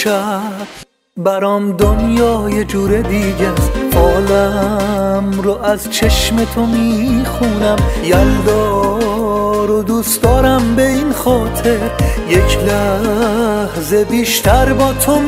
امشب برام دنیا یه جور دیگه است، عالم رو از چشم تو میخونم. یلدا رو دوست دارم به این خاطر یک لحظه بیشتر با تو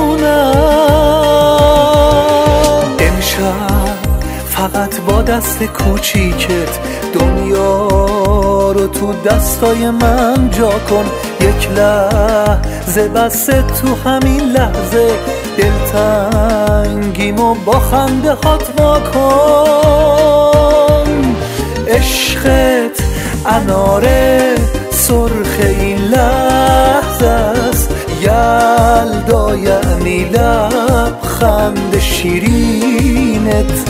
میمونم. امشب فقط با دست کوچیکت دنیا رو تو دستای من جا کن. یک لحظه بس تو همین لحظه دلتنگیمو با خنده هات وا کن. عشقت اناره سرخ این لحظه است، یلدا یعنی لبخند شیرینت.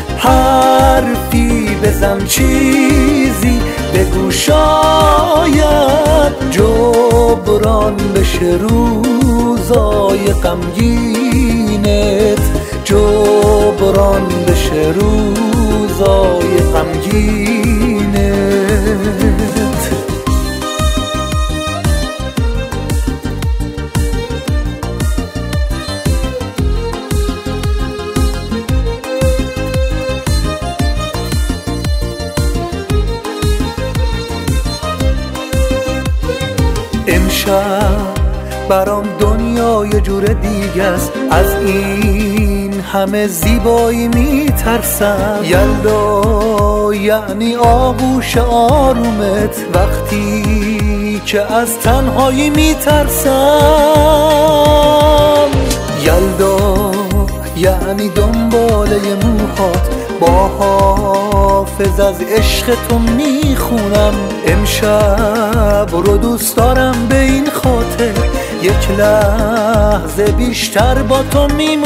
حرفی بزن چیزی بگو شاید جبران بشه روزای غمگینت، جبران بشه روزای غمگینت. امشب برام دنیا یه جور دیگه است، از این همه زیبایی میترسم. یلدا یعنی آغوش آرومت وقتی که از تنهایی میترسم. یلدا یعنی دنباله موهات با حافظ از عشق تو میخونم. امشب رو دوست دارم به این خاطر یک لحظه بیشتر با تو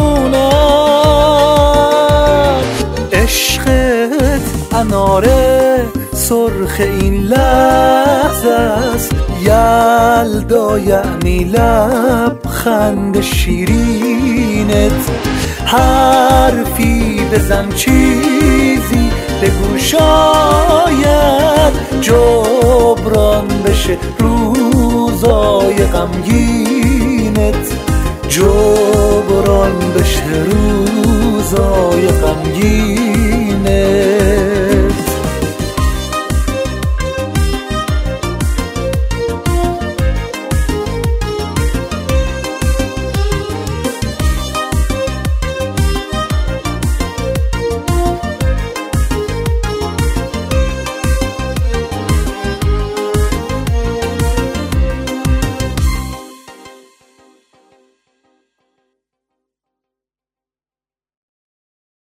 میمونم. عشقت اناره سرخ این لحظه است، یلدا یعنی لبخند شیرینت. حرفی بزن چیزی بگو شاید جبران بشه روزای غمگینت، جبران بشه روزای غمگینت.